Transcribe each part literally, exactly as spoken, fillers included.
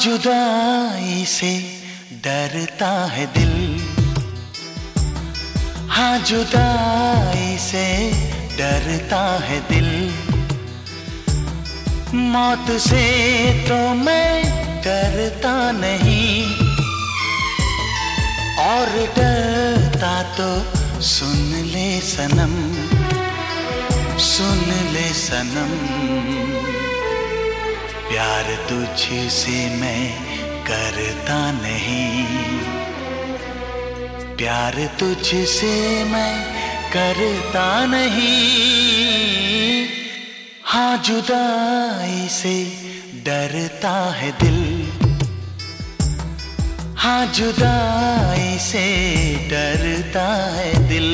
जुदाई से डरता है दिल, हाँ जुदाई से डरता है दिल। मौत से तो मैं डरता नहीं, और डरता तो सुन ले सनम, सुन ले सनम। प्यार तुझसे मैं करता नहीं, प्यार तुझसे मैं करता नहीं। हाँ जुदाई से डरता है दिल, हाँ जुदाई से डरता है दिल।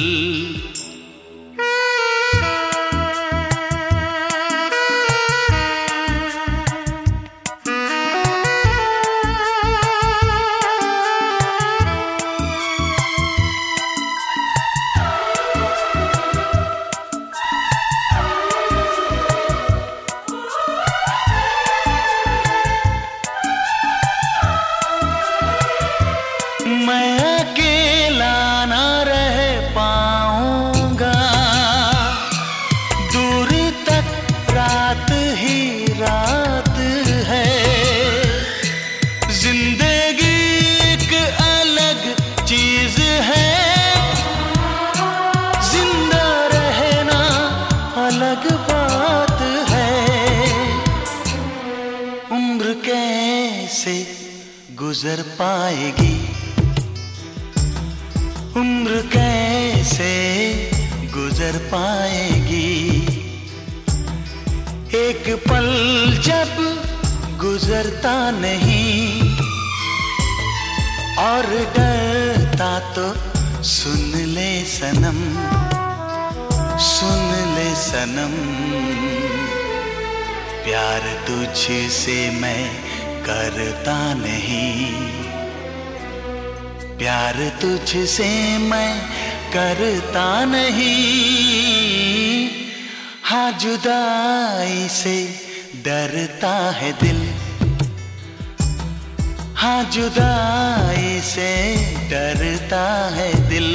मैं अकेला ना रह पाऊंगा, दूर तक रात ही रात है। जिंदगी एक अलग चीज है, जिंदा रहना अलग बात है। उम्र कैसे गुजर पाएगी, उम्र कैसे गुजर पाएगी। एक पल जब गुजरता नहीं, और डरता तो सुन ले सनम, सुन ले सनम। प्यार तुझसे मैं करता नहीं, प्यार तुझसे मैं करता नहीं। हाँ जुदाई से डरता है दिल, हाँ जुदाई से डरता है दिल।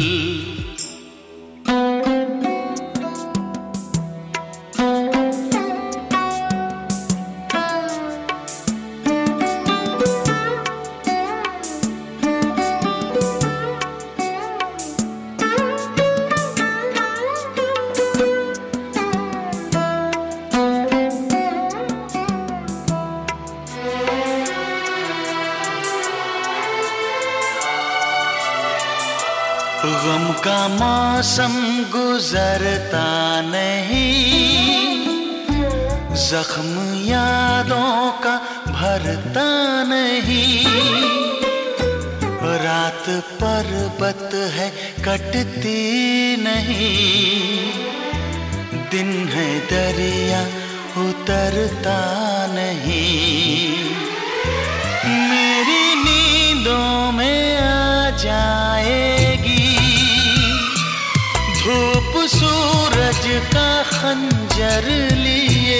गम का मौसम गुजरता नहीं, जख्म यादों का भरता नहीं। रात पर्वत है कटती नहीं, दिन है दरिया उतरता नहीं। मेरी नींदों में आ जाएगी धूप सूरज का खंजर लिए,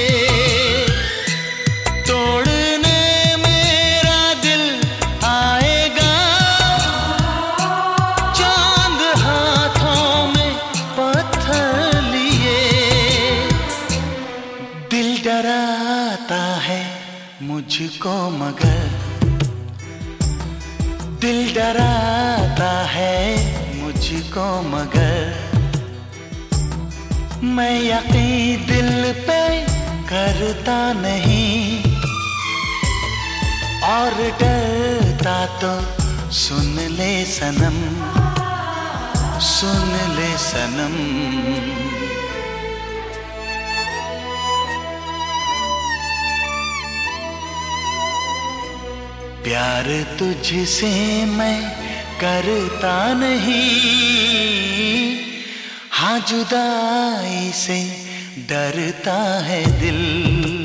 तोड़ने मेरा दिल आएगा। चांद हाथों में पत्थर लिए, दिल डराता है मुझको मगर, दिल डराता है मुझको मगर। मैं यकीन दिल पे करता नहीं, और डरता तो सुन ले सनम, सुन ले सनम। प्यार तुझसे मैं करता नहीं, हाँ जुदाई से डरता है दिल।